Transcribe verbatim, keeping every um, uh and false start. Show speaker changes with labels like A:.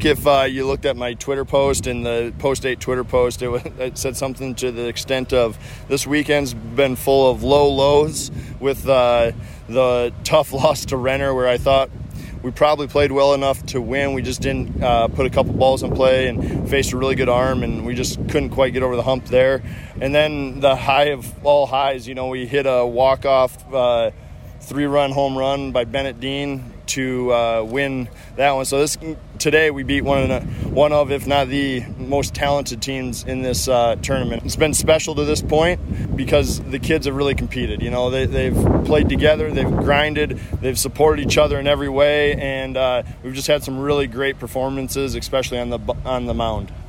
A: if uh, you looked at my Twitter post and the Post eight Twitter post, it, was, it said something to the extent of, this weekend's been full of low lows with uh, the tough loss to Renner, where I thought we probably played well enough to win. We just didn't uh, put a couple balls in play and faced a really good arm, and we just couldn't quite get over the hump there. And then the high of all highs, you know, we hit a walk-off uh, three-run home run by Bennett Dean to uh, win that one. So this today we beat one of, one of, if not the most talented teams in this uh, tournament. It's been special to this point because the kids have really competed. You know, they, they've played together, they've grinded, they've supported each other in every way, and uh, we've just had some really great performances, especially on the on the mound.